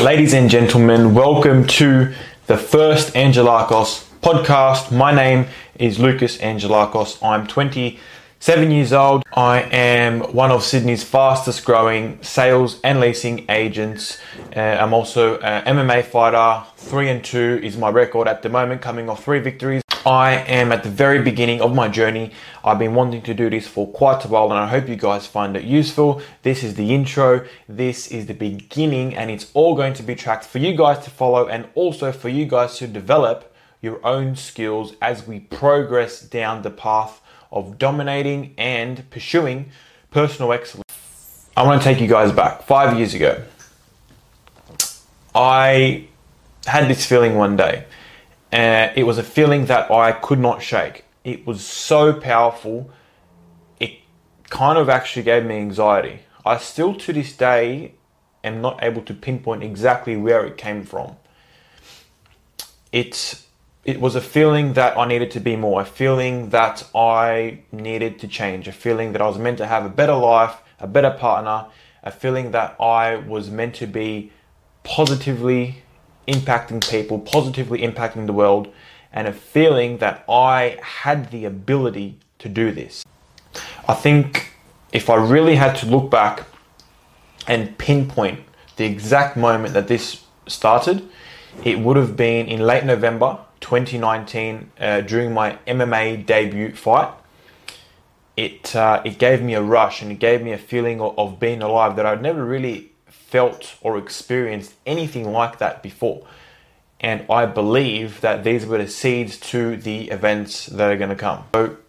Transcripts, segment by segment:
Ladies and gentlemen, welcome to the first Angelakos podcast. My name is Lucas Angelakos. I'm 27 years old. I am one of Sydney's fastest growing sales and leasing agents. I'm also an MMA fighter. 3-2 is my record at the moment, coming off 3 victories. I am at the very beginning of my journey. I've been wanting to do this for quite a while and I hope you guys find it useful. This is the intro, this is the beginning, and it's all going to be tracked for you guys to follow and also for you guys to develop your own skills as we progress down the path of dominating and pursuing personal excellence. I want to take you guys back 5 years ago. I had this feeling one day. It was a feeling that I could not shake. It was so powerful, it kind of actually gave me anxiety. I still to this day am not able to pinpoint exactly where it came from. It was a feeling that I needed to be more, a feeling that I needed to change, a feeling that I was meant to have a better life, a better partner, a feeling that I was meant to be positively impacting people, positively impacting the world, and a feeling that I had the ability to do this. I think if I really had to look back and pinpoint the exact moment that this started, it would have been in late November 2019 during my MMA debut fight. It gave me a rush and it gave me a feeling of being alive that I'd never really felt or experienced anything like that before. And I believe that these were the seeds to the events that are going to come.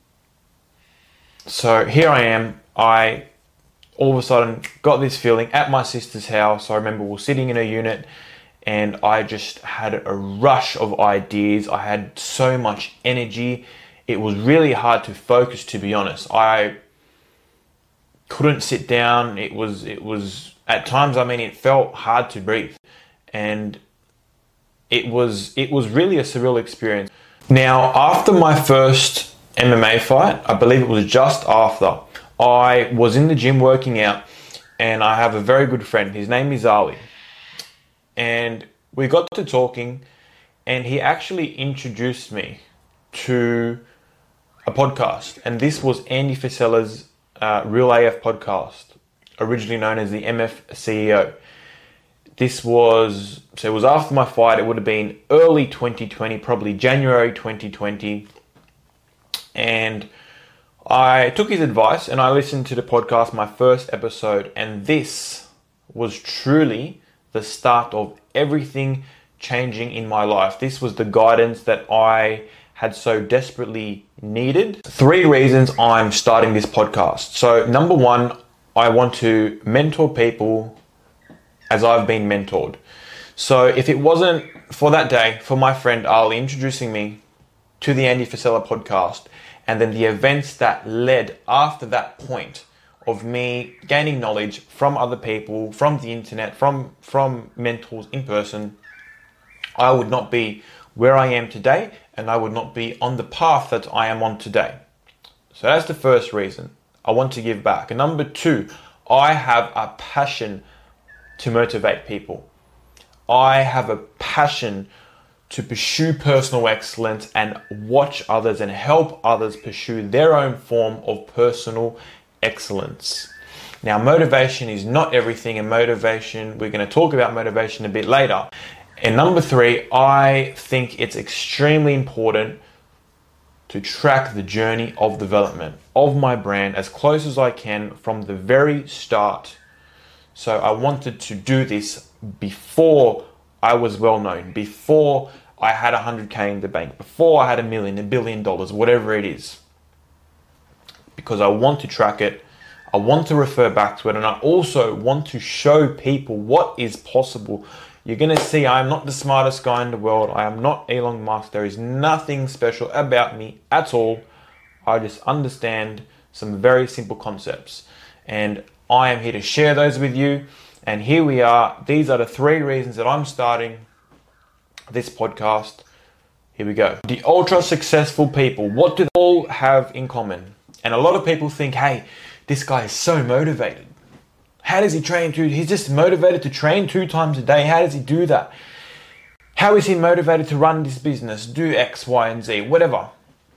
So here I am. I all of a sudden got this feeling at my sister's house. I remember we were sitting in a unit and I just had a rush of ideas. I had so much energy. It was really hard to focus, to be honest. I couldn't sit down. It was at times, it felt hard to breathe, and it was really a surreal experience. Now, after my first MMA fight, I believe it was just after, I was in the gym working out, and I have a very good friend. His name is Ali, and we got to talking, and he actually introduced me to a podcast, and this was Andy Frisella's Real AF podcast, originally known as the MF CEO. It was after my fight. It would have been early 2020, probably January 2020. And I took his advice and I listened to the podcast, my first episode. And this was truly the start of everything changing in my life. This was the guidance that I had so desperately needed. 3 reasons I'm starting this podcast. So number 1, I want to mentor people as I've been mentored. So if it wasn't for that day, for my friend Ali introducing me to the Andy Frisella podcast, and then the events that led after that point of me gaining knowledge from other people, from the internet, from mentors in person, I would not be where I am today, and I would not be on the path that I am on today. So that's the first reason. I want to give back. And number 2, I have a passion to motivate people. I have a passion to pursue personal excellence and watch others and help others pursue their own form of personal excellence. Now, motivation is not everything, and motivation, we're going to talk about motivation a bit later. And number 3, I think it's extremely important to track the journey of development of my brand as close as I can from the very start. So I wanted to do this before I was well known, before I had 100K in the bank, before I had $1 million, $1 billion, whatever it is. Because I want to track it, I want to refer back to it, and I also want to show people what is possible. You're going to see I am not the smartest guy in the world. I am not Elon Musk. There is nothing special about me at all. I just understand some very simple concepts. And I am here to share those with you. And here we are. These are the 3 reasons that I'm starting this podcast. Here we go. The ultra successful people, what do they all have in common? And a lot of people think, hey, this guy is so motivated. How does he train he's just motivated to train 2 times a day. How does he do that? How is he motivated to run this business, do X, Y, and Z, whatever?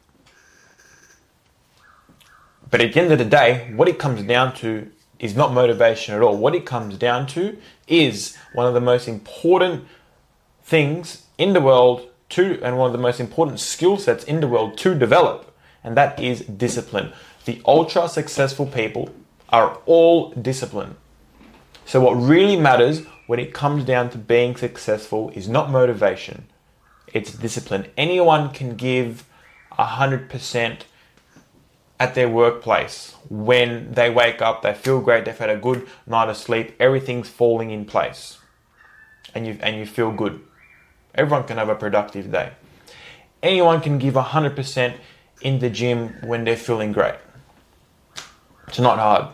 But at the end of the day, what it comes down to is not motivation at all. What it comes down to is one of the most important things in the world and one of the most important skill sets in the world to develop, and that is discipline. The ultra successful people are all disciplined. So what really matters when it comes down to being successful is not motivation, it's discipline. Anyone can give 100% at their workplace. When they wake up, they feel great, they've had a good night of sleep, everything's falling in place, and you feel good. Everyone can have a productive day. Anyone can give 100% in the gym when they're feeling great. It's not hard.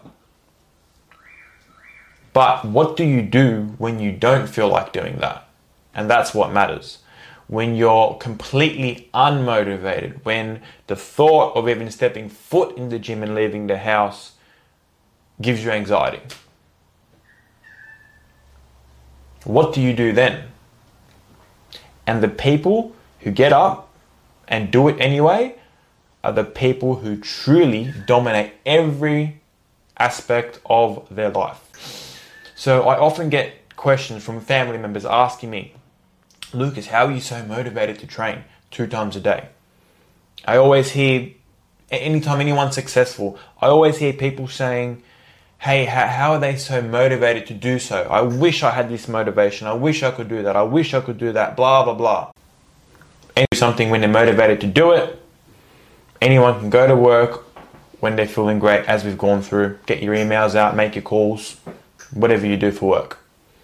But what do you do when you don't feel like doing that? And that's what matters. When you're completely unmotivated, when the thought of even stepping foot in the gym and leaving the house gives you anxiety. What do you do then? And the people who get up and do it anyway are the people who truly dominate every aspect of their life. So I often get questions from family members asking me, Lucas, how are you so motivated to train 2 times a day? I always hear, anytime anyone's successful, I always hear people saying, hey, how are they so motivated to do so? I wish I had this motivation. I wish I could do that. I wish I could do that, blah, blah, blah. And do something when they're motivated to do it. Anyone can go to work when they're feeling great, as we've gone through. Get your emails out, make your calls, whatever you do for work.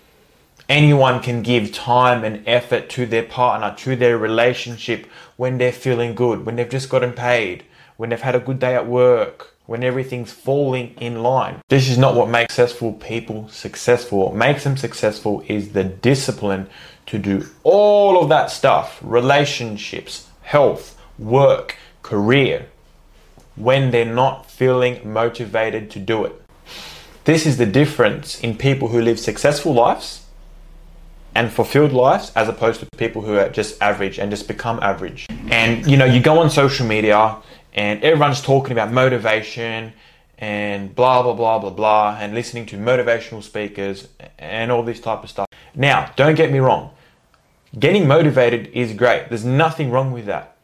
Anyone can give time and effort to their partner, to their relationship when they're feeling good, when they've just gotten paid, when they've had a good day at work, when everything's falling in line. This is not what makes successful people successful. What makes them successful is the discipline to do all of that stuff, relationships, health, work, career, when they're not feeling motivated to do it. This is the difference in people who live successful lives and fulfilled lives, as opposed to people who are just average and just become average. And you go on social media and everyone's talking about motivation and blah, blah, blah, blah, blah, and listening to motivational speakers and all this type of stuff. Now, don't get me wrong. Getting motivated is great. There's nothing wrong with that.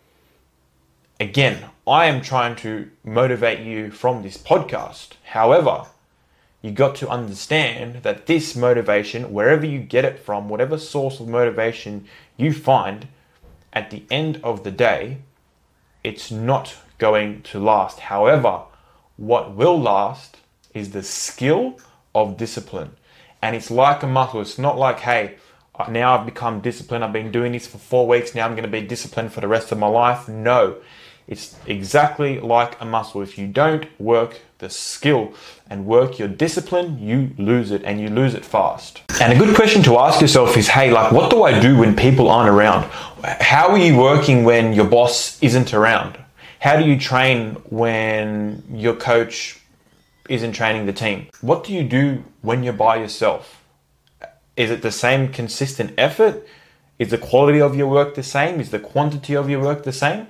Again, I am trying to motivate you from this podcast. However, you got to understand that this motivation, wherever you get it from, whatever source of motivation you find, at the end of the day, it's not going to last. However, what will last is the skill of discipline. And it's like a muscle. It's not like, hey, now I've become disciplined. I've been doing this for 4 weeks. Now I'm going to be disciplined for the rest of my life. No, it's exactly like a muscle. If you don't work the skill and work your discipline, you lose it, and you lose it fast. And a good question to ask yourself is, hey, what do I do when people aren't around? How are you working when your boss isn't around? How do you train when your coach isn't training the team? What do you do when you're by yourself? Is it the same consistent effort? Is the quality of your work the same? Is the quantity of your work the same?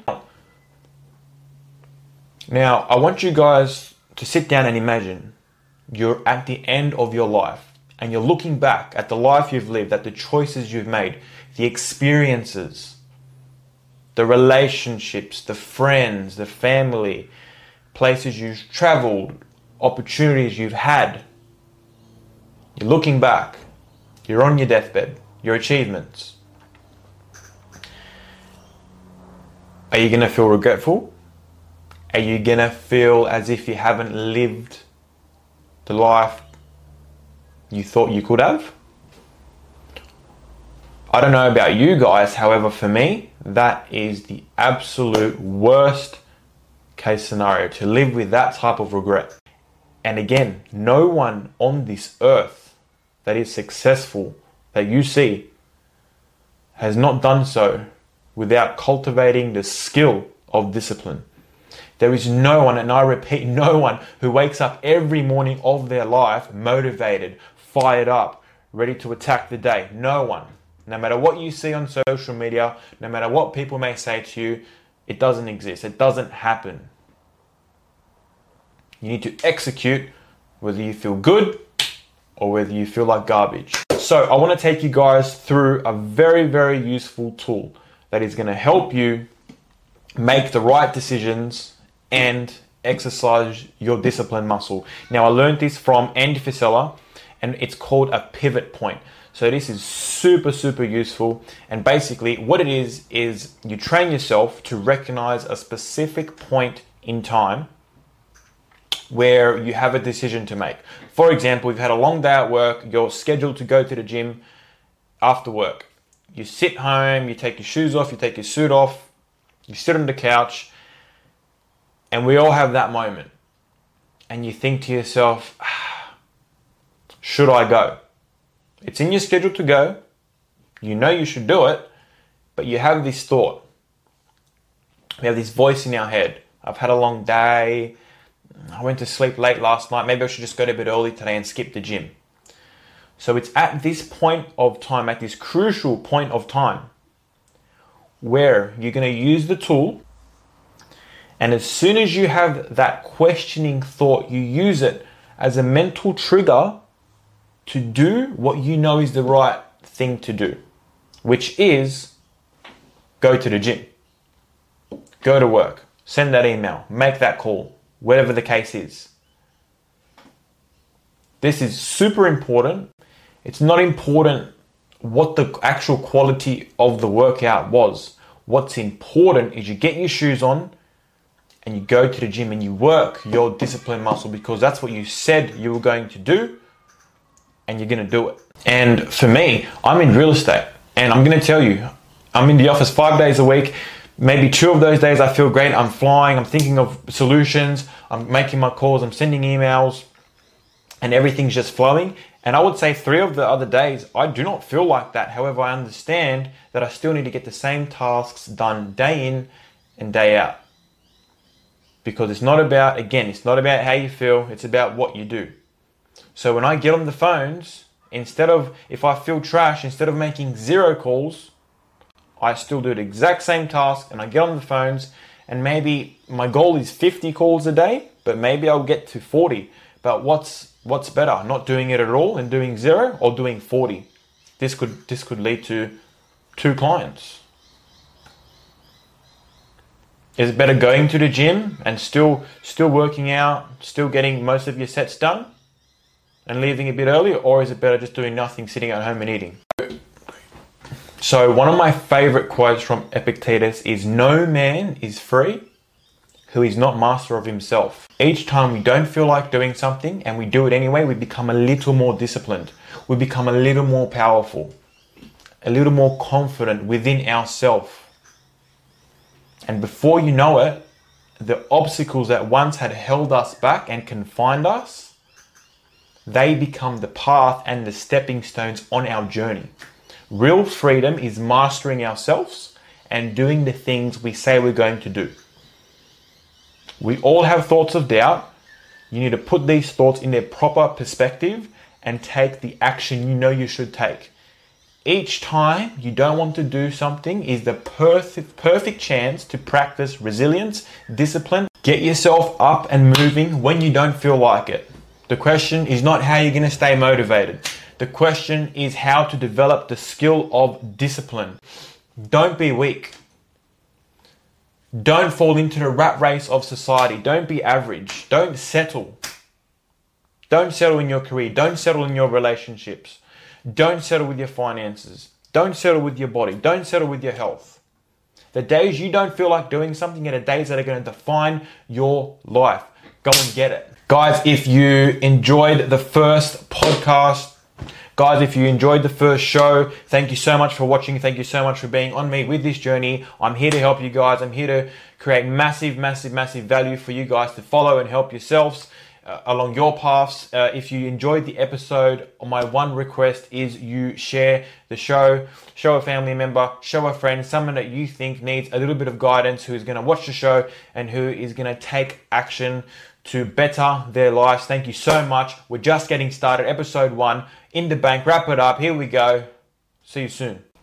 Now, I want you guys to sit down and imagine you're at the end of your life and you're looking back at the life you've lived, at the choices you've made, the experiences, the relationships, the friends, the family, places you've traveled, opportunities you've had. You're looking back. You're on your deathbed. Your achievements. Are you going to feel regretful? Are you going to feel as if you haven't lived the life you thought you could have? I don't know about you guys, however, for me, that is the absolute worst case scenario, to live with that type of regret. And again, no one on this earth that is successful that you see has not done so without cultivating the skill of discipline. There is no one, and I repeat, no one who wakes up every morning of their life motivated, fired up, ready to attack the day. No one. No matter what you see on social media, no matter what people may say to you, it doesn't exist. It doesn't happen. You need to execute whether you feel good or whether you feel like garbage. So I want to take you guys through a very, very useful tool that is going to help you make the right decisions and exercise your discipline muscle. Now, I learned this from Andy Frisella, and it's called a pivot point. So this is super, super useful. And basically what it is you train yourself to recognize a specific point in time where you have a decision to make. For example, you've had a long day at work, you're scheduled to go to the gym after work. You sit home, you take your shoes off, you take your suit off, you sit on the couch, and we all have that moment. And you think to yourself, should I go? It's in your schedule to go. You know you should do it, but you have this thought. We have this voice in our head. I've had a long day. I went to sleep late last night. Maybe I should just go to bed early today and skip the gym. So it's at this point of time, at this crucial point of time, where you're going to use the tool. And as soon as you have that questioning thought, you use it as a mental trigger to do what you know is the right thing to do, which is go to the gym, go to work, send that email, make that call, whatever the case is. This is super important. It's not important what the actual quality of the workout was. What's important is you get your shoes on and you go to the gym and you work your discipline muscle, because that's what you said you were going to do, and you're going to do it. And for me, I'm in real estate, and I'm going to tell you, I'm in the office 5 days a week. Maybe 2 of those days I feel great. I'm flying, I'm thinking of solutions, I'm making my calls, I'm sending emails, and everything's just flowing. And I would say 3 of the other days, I do not feel like that. However, I understand that I still need to get the same tasks done day in and day out. Because it's not about, again, it's not about how you feel, it's about what you do. So when I get on the phones, instead of, if I feel trash, instead of making 0 calls, I still do the exact same task, and I get on the phones, and maybe my goal is 50 calls a day, but maybe I'll get to 40. But what's better, not doing it at all and doing 0, or doing 40? This could lead to 2 clients. Is it better going to the gym and still working out, still getting most of your sets done and leaving a bit earlier, or is it better just doing nothing, sitting at home and eating? So one of my favorite quotes from Epictetus is, "No man is free who is not master of himself." Each time we don't feel like doing something and we do it anyway, we become a little more disciplined. We become a little more powerful, a little more confident within ourselves. And before you know it, the obstacles that once had held us back and confined us, they become the path and the stepping stones on our journey. Real freedom is mastering ourselves and doing the things we say we're going to do. We all have thoughts of doubt. You need to put these thoughts in their proper perspective and take the action you know you should take. Each time you don't want to do something is the perfect chance to practice resilience, discipline. Get yourself up and moving when you don't feel like it. The question is not how you're going to stay motivated. The question is how to develop the skill of discipline. Don't be weak. Don't fall into the rat race of society. Don't be average. Don't settle. Don't settle in your career. Don't settle in your relationships. Don't settle with your finances. Don't settle with your body. Don't settle with your health. The days you don't feel like doing something are the days that are going to define your life. Go and get it. Guys, if you enjoyed the first podcast, guys, if you enjoyed the first show, thank you so much for watching. Thank you so much for being on me with this journey. I'm here to help you guys. I'm here to create massive, massive, massive value for you guys to follow and help yourselves. along your paths. If you enjoyed the episode, my one request is you share the show a family member, show a friend, someone that you think needs a little bit of guidance, who is going to watch the show and who is going to take action to better their lives. Thank you so much. We're just getting started. Episode 1 in the bank. Wrap it up. Here we go. See you soon.